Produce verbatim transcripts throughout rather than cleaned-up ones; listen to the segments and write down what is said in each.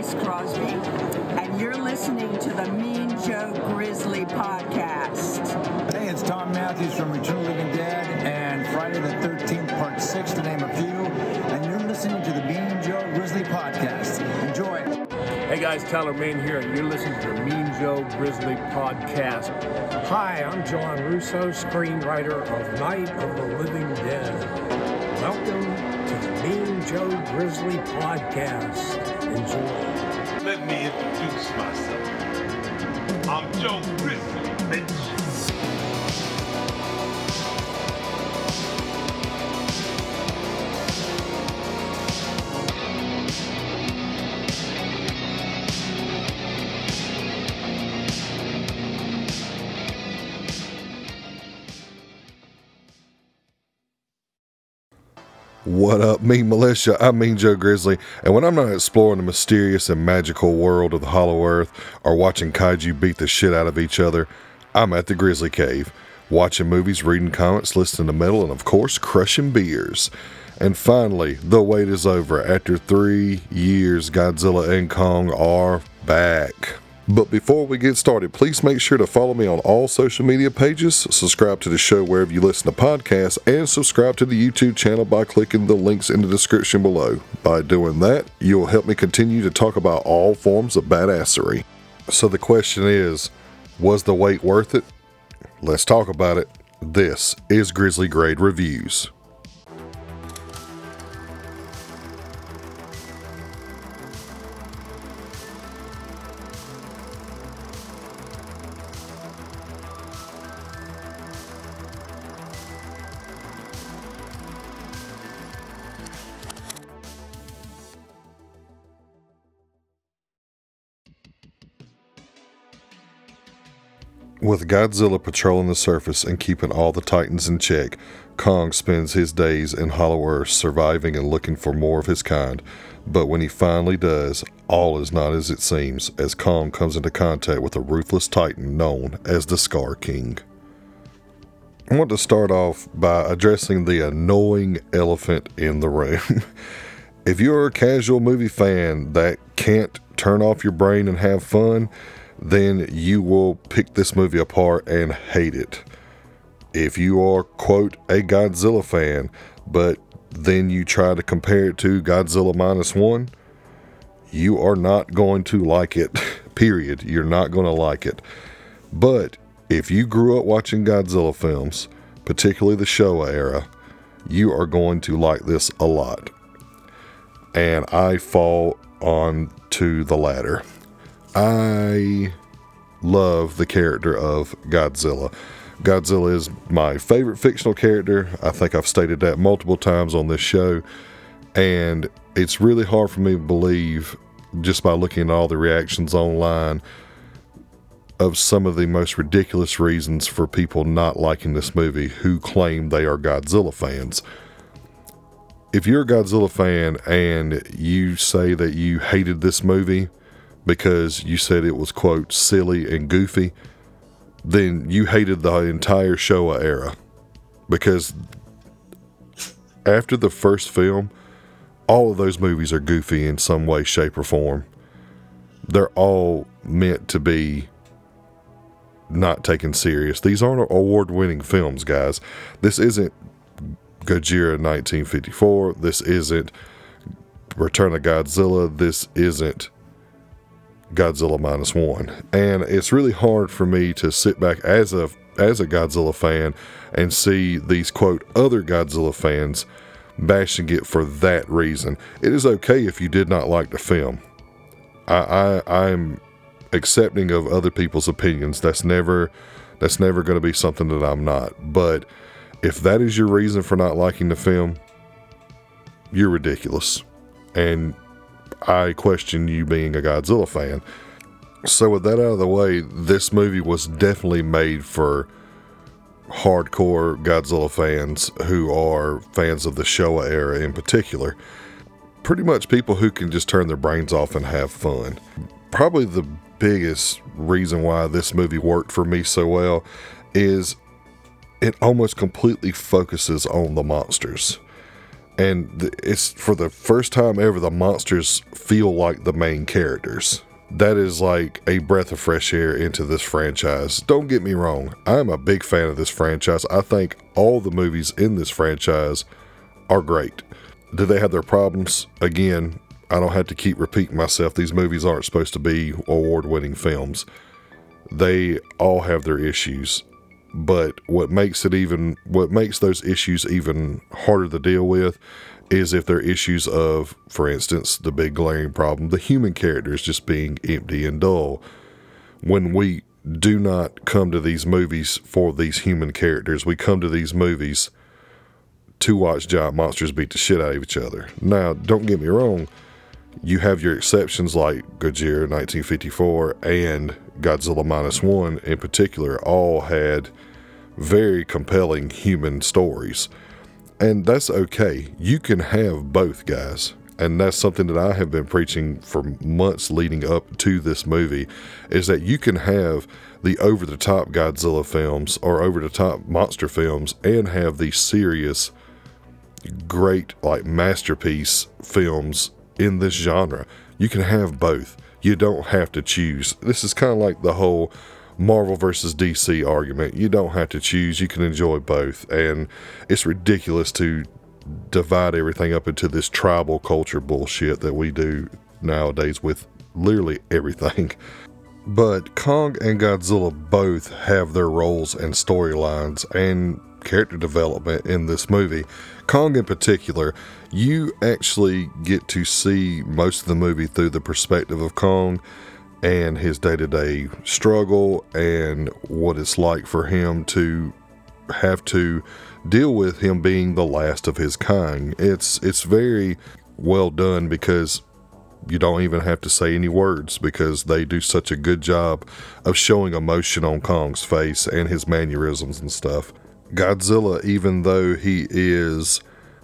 Grace Crosby, and you're listening to the Mean Joe Grizzly Podcast. Hey, it's Tom Matthews from Return of the Living Dead and Friday the thirteenth, Part six, to name a few, and you're listening to the Mean Joe Grizzly Podcast. Enjoy. Hey guys, Tyler Main here, and you're listening to the Mean Joe Grizzly Podcast. Hi, I'm John Russo, screenwriter of Night of the Living Dead. Welcome to the Mean Joe Grizzly Podcast. Enjoy. Let me introduce myself. I'm Joe Grizzly, bitch. What up, Mean Militia? I'm Mean Joe Grizzly, and when I'm not exploring the mysterious and magical world of the Hollow Earth or watching kaiju beat the shit out of each other, I'm at the Grizzly Cave, watching movies, reading comics, listening to metal, and of course, crushing beers. And finally, the wait is over. After three years, Godzilla and Kong are back. But before we get started, please make sure to follow me on all social media pages, subscribe to the show wherever you listen to podcasts, and subscribe to the YouTube channel by clicking the links in the description below. By doing that, you'll help me continue to talk about all forms of badassery. So the question is, was the wait worth it? Let's talk about it. This is Grizzly Grade Reviews. With Godzilla patrolling the surface and keeping all the Titans in check, Kong spends his days in Hollow Earth surviving and looking for more of his kind. But when he finally does, all is not as it seems, as Kong comes into contact with a ruthless Titan known as the Scar King. I want to start off by addressing the annoying elephant in the room. If you're a casual movie fan that can't turn off your brain and have fun, then you will pick this movie apart and hate it. If you are, quote, a Godzilla fan, but then you try to compare it to Godzilla Minus One, you are not going to like it, period. You're not going to like it. But if you grew up watching Godzilla films, particularly the Showa era, you are going to like this a lot. And I fall on to the latter. I love the character of Godzilla. Godzilla is my favorite fictional character. I think I've stated that multiple times on this show. And it's really hard for me to believe, just by looking at all the reactions online, of some of the most ridiculous reasons for people not liking this movie who claim they are Godzilla fans. If you're a Godzilla fan and you say that you hated this movie because you said it was, quote, silly and goofy, then you hated the entire Showa era. Because after the first film, all of those movies are goofy in some way, shape, or form. They're all meant to be not taken serious. These aren't award-winning films, guys. This isn't Gojira nineteen fifty-four. This isn't Return of Godzilla. This isn't Godzilla Minus One. And it's really hard for me to sit back as a as a Godzilla fan and see these, quote, other Godzilla fans bashing it for that reason. It is okay if you did not like the film. I, I I'm accepting of other people's opinions. That's never that's never going to be something that I'm not. But if that is your reason for not liking the film, you're ridiculous. And I question you being a Godzilla fan. So with that out of the way, this movie was definitely made for hardcore Godzilla fans who are fans of the Showa era in particular. Pretty much people who can just turn their brains off and have fun. Probably the biggest reason why this movie worked for me so well is it almost completely focuses on the monsters. And th- it's for the first time ever, the monsters feel like the main characters. That is like a breath of fresh air into this franchise. Don't get me wrong, I'm a big fan of this franchise. I think all the movies in this franchise are great. Do they have their problems? Again, I don't have to keep repeating myself. These movies aren't supposed to be award-winning films. They all have their issues. But what makes it even, what makes those issues even harder to deal with is if they're issues of, for instance, the big glaring problem, the human characters just being empty and dull. When we do not come to these movies for these human characters, we come to these movies to watch giant monsters beat the shit out of each other. Now, don't get me wrong, you have your exceptions like Gojira nineteen fifty-four and Godzilla Minus One in particular, all had very compelling human stories. And that's okay. You can have both, guys. And that's something that I have been preaching for months leading up to this movie, is that you can have the over-the-top Godzilla films or over-the-top monster films and have these serious, great, like, masterpiece films in this genre. You can have both. You don't have to choose. This is kind of like the whole Marvel versus D C argument. You don't have to choose. You can enjoy both. And it's ridiculous to divide everything up into this tribal culture bullshit that we do nowadays with literally everything. But Kong and Godzilla both have their roles and storylines and character development in this movie. Kong in particular, you actually get to see most of the movie through the perspective of Kong and his day-to-day struggle and what it's like for him to have to deal with him being the last of his kind. It's it's very well done because you don't even have to say any words because they do such a good job of showing emotion on Kong's face and his mannerisms and stuff. Godzilla, even though he is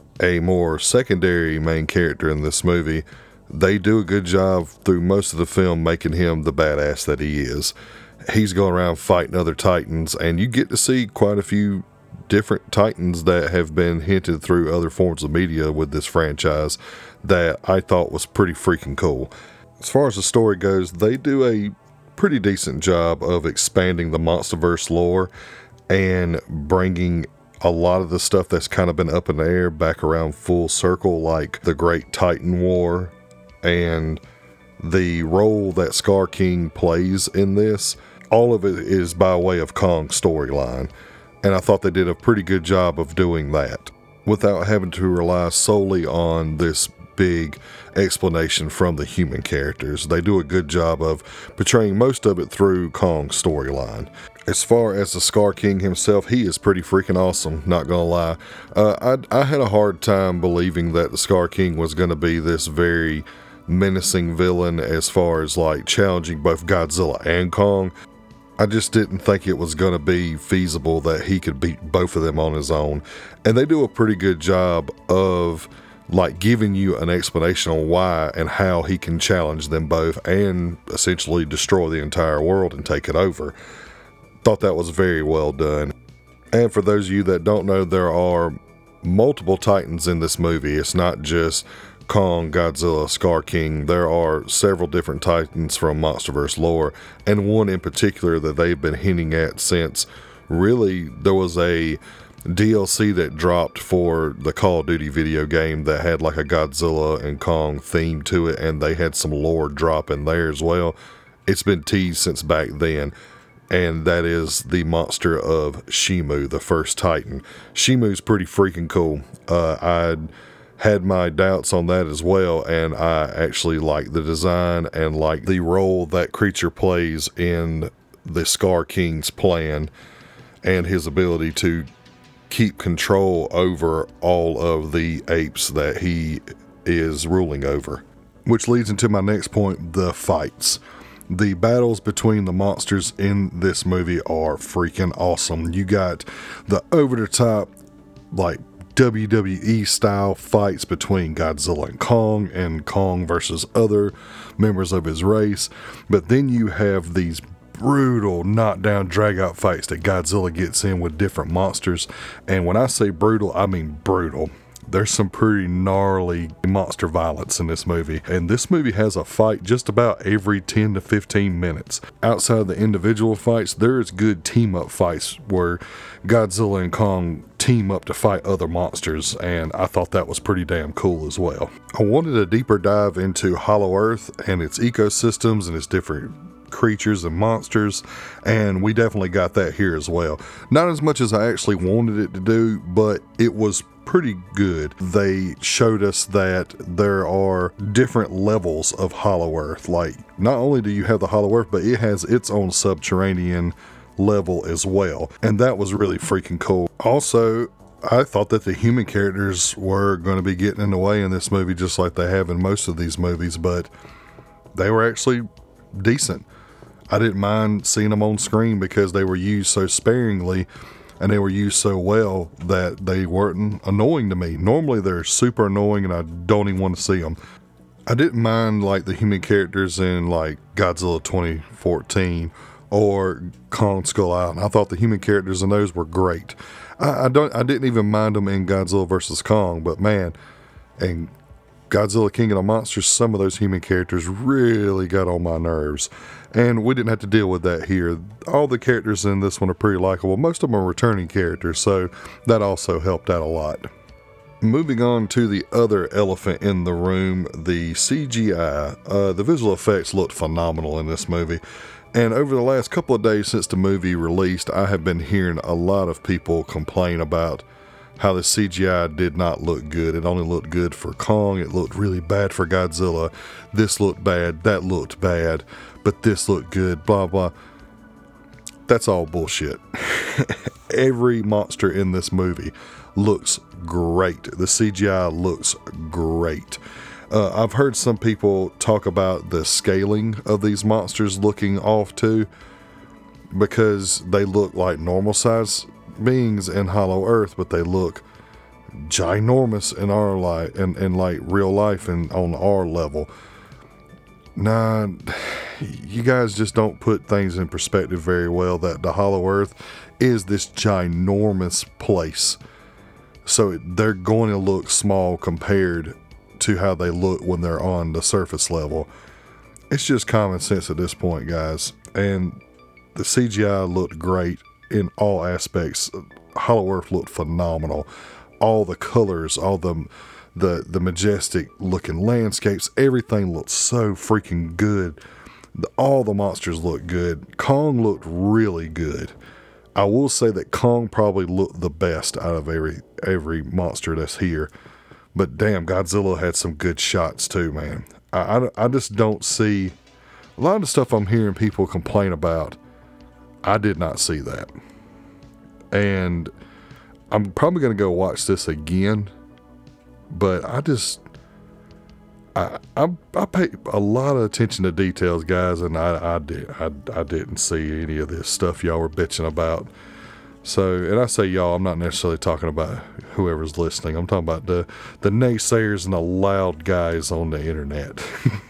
a more secondary main character in this movie, they do a good job through most of the film making him the badass that he is. He's going around fighting other Titans, and you get to see quite a few different Titans that have been hinted through other forms of media with this franchise that I thought was pretty freaking cool. As far as the story goes, they do a pretty decent job of expanding the MonsterVerse lore and bringing a lot of the stuff that's kind of been up in the air back around full circle, like the Great Titan War and the role that Scar King plays in this. All of it is by way of Kong's storyline, and I thought they did a pretty good job of doing that without having to rely solely on this big explanation from the human characters. They do a good job of portraying most of it through Kong's storyline. As far as the Scar King himself, he is pretty freaking awesome, not gonna lie. Uh, I, I had a hard time believing that the Scar King was gonna be this very menacing villain as far as like challenging both Godzilla and Kong. I just didn't think it was going to be feasible that he could beat both of them on his own. And they do a pretty good job of like giving you an explanation on why and how he can challenge them both and essentially destroy the entire world and take it over. Thought that was very well done. And for those of you that don't know, there are multiple Titans in this movie. It's not just Kong, Godzilla, Scar King. There are several different Titans from MonsterVerse lore, and one in particular that they've been hinting at since really there was a D L C that dropped for the Call of Duty video game that had like a Godzilla and Kong theme to it, and they had some lore drop in there as well. It's been teased since back then, and that is the monster of Shimu, the first Titan. Shimu's pretty freaking cool. Uh, I'd had my doubts on that as well, and I actually like the design and like the role that creature plays in the Scar King's plan and his ability to keep control over all of the apes that he is ruling over. Which leads into my next point, the fights. The battles between the monsters in this movie are freaking awesome. You got the over-the-top, like, W W E style fights between Godzilla and Kong, and Kong versus other members of his race. But then you have these brutal knockdown drag out fights that Godzilla gets in with different monsters. And when I say brutal, I mean brutal. there's some pretty gnarly monster violence in this movie. And this movie has a fight just about every ten to fifteen minutes. Outside of the individual fights, there's good team-up fights where Godzilla and Kong team up to fight other monsters, and I thought that was pretty damn cool as well. I wanted a deeper dive into Hollow Earth and its ecosystems and its different creatures and monsters, and we definitely got that here as well. Not as much as I actually wanted it to do, but it was pretty good. They showed us that there are different levels of Hollow Earth. Like, not only do you have the Hollow Earth, but it has its own subterranean level as well, and that was really freaking cool. Also, I thought that the human characters were going to be getting in the way in this movie, just like they have in most of these movies, but they were actually decent. I didn't mind seeing them on screen because they were used so sparingly and they were used so well that they weren't annoying to me. Normally they're super annoying and I don't even want to see them. I didn't mind like the human characters in like Godzilla twenty fourteen or Kong Skull Island. I thought the human characters in those were great. I, I don't. I didn't even mind them in Godzilla versus Kong, but man, and Godzilla King of the Monsters, some of those human characters really got on my nerves. And we didn't have to deal with that here. All the characters in this one are pretty likable. Most of them are returning characters, so that also helped out a lot. Moving on to the other elephant in the room, the C G I. Uh, the visual effects looked phenomenal in this movie. And over the last couple of days since the movie released, I have been hearing a lot of people complain about how the C G I did not look good. It only looked good for Kong. It looked really bad for Godzilla. This looked bad. That looked bad. But this looked good. Blah, blah. That's all bullshit. Every monster in this movie looks great. The C G I looks great. Uh, I've heard some people talk about the scaling of these monsters looking off too, because they look like normal size beings in Hollow Earth, but they look ginormous in our life and in, in like real life and on our level. Nah, you guys just don't put things in perspective very well, that the Hollow Earth is this ginormous place. So it, they're going to look small compared to how they look when they're on the surface level. It's just common sense at this point, guys. And the C G I looked great in all aspects. Hollow Earth looked phenomenal. All the colors, all the the the majestic looking landscapes, everything looked so freaking good. The, all the monsters looked good. Kong looked really good. I will say that Kong probably looked the best out of every every monster that's here. But damn, Godzilla had some good shots too, man. I, I, I just don't see a lot of the stuff I'm hearing people complain about. I did not see that. And I'm probably going to go watch this again. But I just, I, I I pay a lot of attention to details, guys, and I, I did I, I didn't see any of this stuff y'all were bitching about. So, and I say y'all, I'm not necessarily talking about whoever's listening. I'm talking about the the naysayers and the loud guys on the internet.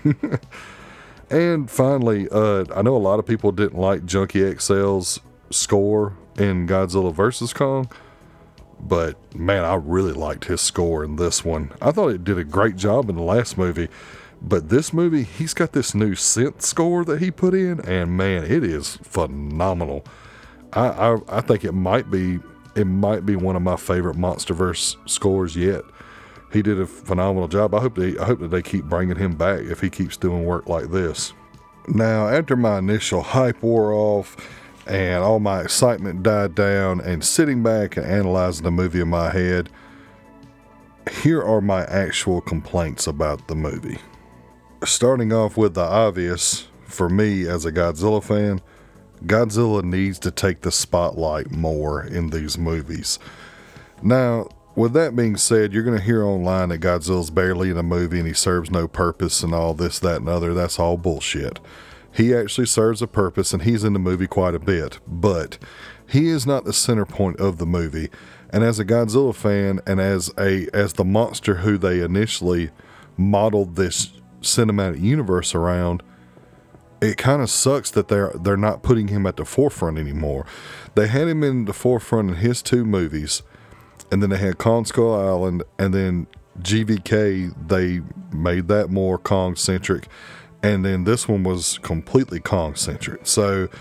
And finally, uh, I know a lot of people didn't like Junkie X L's score in Godzilla versus Kong. But man, I really liked his score in this one. I thought it did a great job in the last movie. But this movie, he's got this new synth score that he put in, and man, it is phenomenal. I I, I think it might be it might be one of my favorite MonsterVerse scores yet. He did a phenomenal job. I hope they I hope that they keep bringing him back if he keeps doing work like this. Now, after my initial hype wore off and all my excitement died down, and sitting back and analyzing the movie in my head, here are my actual complaints about the movie. Starting off with the obvious, for me as a Godzilla fan, Godzilla needs to take the spotlight more in these movies. Now, with that being said, you're going to hear online that Godzilla's barely in a movie and he serves no purpose and all this, that, and other. That's all bullshit. He actually serves a purpose and he's in the movie quite a bit, but he is not the center point of the movie. And as a Godzilla fan and as a as the monster who they initially modeled this cinematic universe around, it kind of sucks that they're they're not putting him at the forefront anymore. They had him in the forefront in his two movies, and then they had Kong Skull Island, and then G V K, they made that more Kong-centric, and then this one was completely Kong-centric. So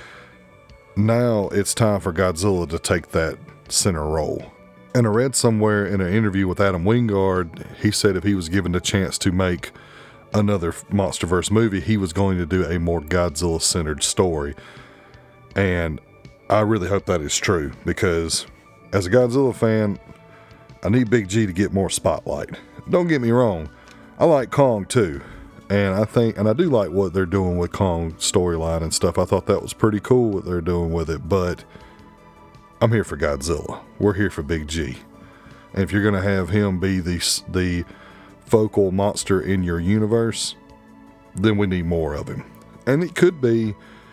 now it's time for Godzilla to take that center role. And I read somewhere in an interview with Adam Wingard, he said if he was given the chance to make another MonsterVerse movie, he was going to do a more Godzilla-centered story. And I really hope that is true, because as a Godzilla fan, I need Big G to get more spotlight. Don't get me wrong, I like Kong too, and I think, and I do like what they're doing with Kong storyline and stuff. I thought that was pretty cool what they're doing with it, but I'm here for Godzilla. We're here for Big G. And if you're going to have him be the, the focal monster in your universe, then we need more of him. And it could be,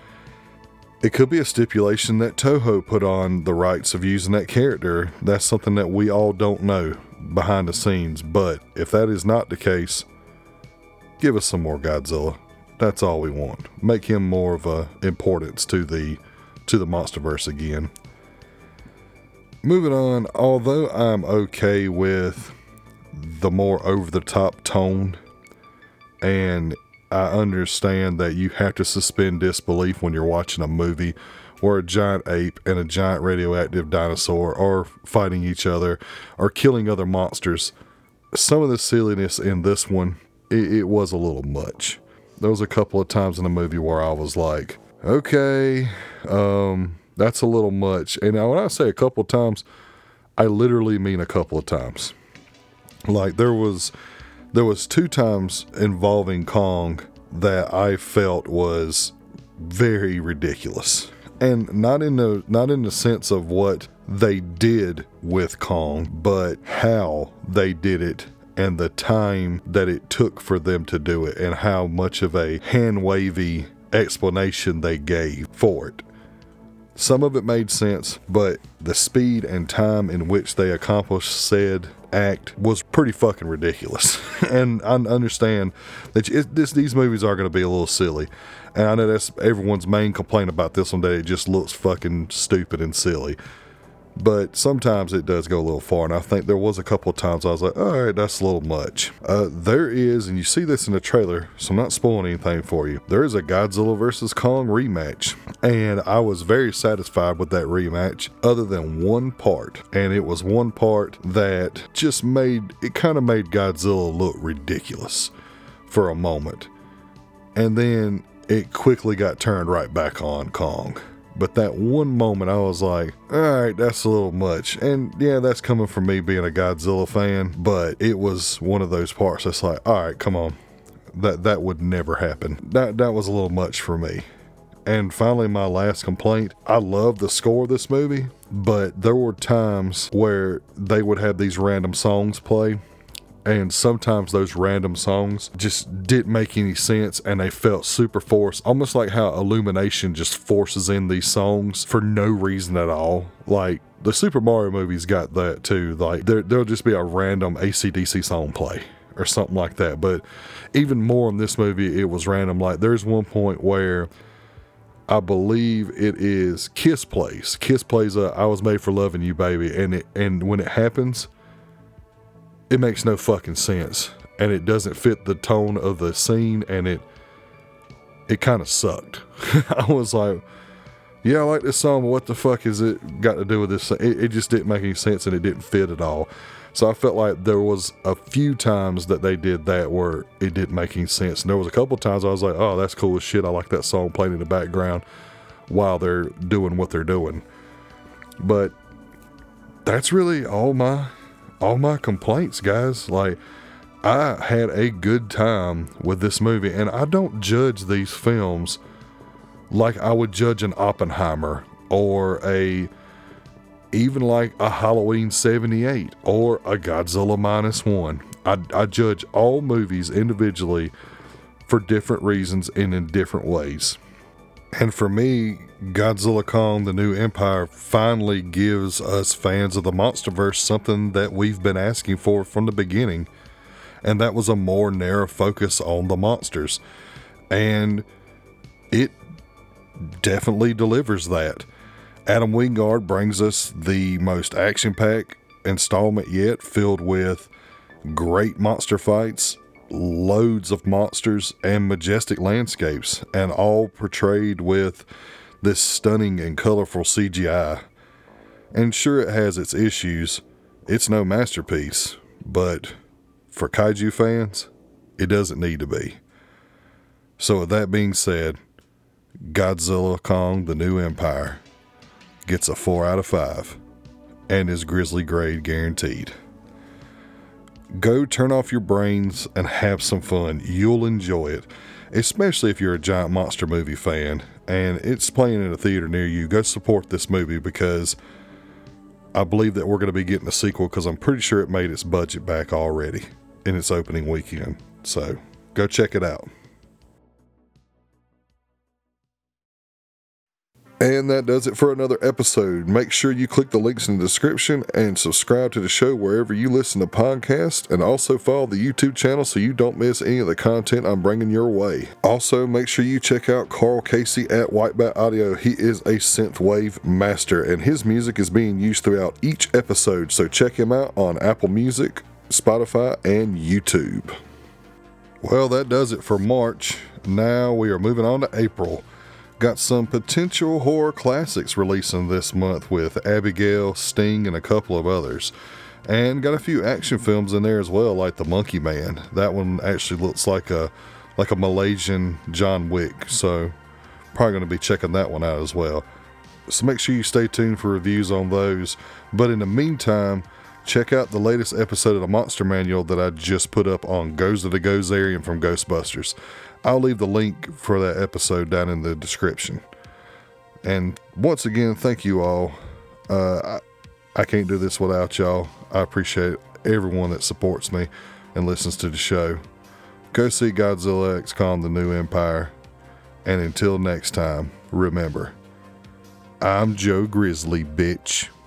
it could be a stipulation that Toho put on the rights of using that character. That's something that we all don't know behind the scenes. But if that is not the case, give us some more Godzilla. That's all we want. Make him more of a importance to the to the MonsterVerse again. Moving on, although I'm okay with the more over-the-top tone, and I understand that you have to suspend disbelief when you're watching a movie where a giant ape and a giant radioactive dinosaur are fighting each other or killing other monsters. Some of the silliness in this one, it, it was a little much. There was a couple of times in the movie where I was like, okay, um, that's a little much. And now when I say a couple of times, I literally mean a couple of times. Like there was, there was two times involving Kong that I felt was very ridiculous. And not in the not in the sense of what they did with Kong, but how they did it and the time that it took for them to do it and how much of a hand-wavy explanation they gave for it. Some of it made sense, but the speed and time in which they accomplished said act was pretty fucking ridiculous. And I understand that it, this, these movies are going to be a little silly. And I know that's everyone's main complaint about this one, that it just looks fucking stupid and silly. But sometimes it does go a little far, and I think there was a couple of times I was like, all right, that's a little much. Uh, there is, and you see this in the trailer, so I'm not spoiling anything for you, there is a Godzilla versus Kong rematch, and I was very satisfied with that rematch, other than one part, and it was one part that just made, it kind of made Godzilla look ridiculous for a moment, and then it quickly got turned right back on Kong. But that one moment I was like, all right, that's a little much. And yeah, that's coming from me being a Godzilla fan, but it was one of those parts that's like, all right, come on. That that would never happen. That that was a little much for me. And finally, my last complaint, I love the score of this movie, but there were times where they would have these random songs play, and sometimes those random songs just didn't make any sense and they felt super forced. Almost like how Illumination just forces in these songs for no reason at all. Like the Super Mario movies got that too. Like there, there'll just be a random A C D C song play or something like that. But even more in this movie, it was random. Like there's one point where I believe it is Kiss plays. Kiss plays a I Was Made for Loving You, Baby. And it, and when it happens, it makes no fucking sense, and it doesn't fit the tone of the scene, and it it kind of sucked. I was like, yeah, I like this song, but what the fuck has it got to do with this? It, it just didn't make any sense, and it didn't fit at all. So I felt like there was a few times that they did that where it didn't make any sense, and there was a couple times I was like, oh, that's cool as shit. I like that song playing in the background while they're doing what they're doing. But that's really all my... all my complaints, guys. Like, I had a good time with this movie, and I don't judge these films like I would judge an Oppenheimer or a even like a Halloween seventy-eight or a Godzilla minus one. I, I judge all movies individually for different reasons and in different ways. And for me, Godzilla Kong, The New Empire finally gives us fans of the MonsterVerse something that we've been asking for from the beginning. And that was a more narrow focus on the monsters. And it definitely delivers that. Adam Wingard brings us the most action-packed installment yet, filled with great monster fights, loads of monsters, and majestic landscapes, and all portrayed with this stunning and colorful C G I. And sure, it has its issues. It's no masterpiece, but for kaiju fans, it doesn't need to be. So with that being said, Godzilla Kong: The New Empire gets a four out of five and is Grizzly grade guaranteed. Go turn off your brains and have some fun. You'll enjoy it, especially if you're a giant monster movie fan and it's playing in a theater near you. Go support this movie, because I believe that we're going to be getting a sequel, because I'm pretty sure it made its budget back already in its opening weekend. So go check it out. And that does it for another episode. Make sure you click the links in the description and subscribe to the show wherever you listen to podcasts, and also follow the YouTube channel so you don't miss any of the content I'm bringing your way. Also, make sure you check out Carl Casey at Whitebat Audio. He is a synthwave master, and his music is being used throughout each episode, so check him out on Apple Music, Spotify, and YouTube. Well, that does it for March. Now we are moving on to April. Got some potential horror classics releasing this month with Abigail, Sting, and a couple of others. And got a few action films in there as well, like The Monkey Man. That one actually looks like a like a Malaysian John Wick, so probably going to be checking that one out as well. So make sure you stay tuned for reviews on those. But in the meantime, check out the latest episode of the Monster Manual that I just put up on Gozer the Gozerian from Ghostbusters. I'll leave the link for that episode down in the description. And once again, thank you all. Uh, I, I can't do this without y'all. I appreciate everyone that supports me and listens to the show. Go see Godzilla X Kong: The New Empire. And until next time, remember, I'm Joe Grizzly, bitch.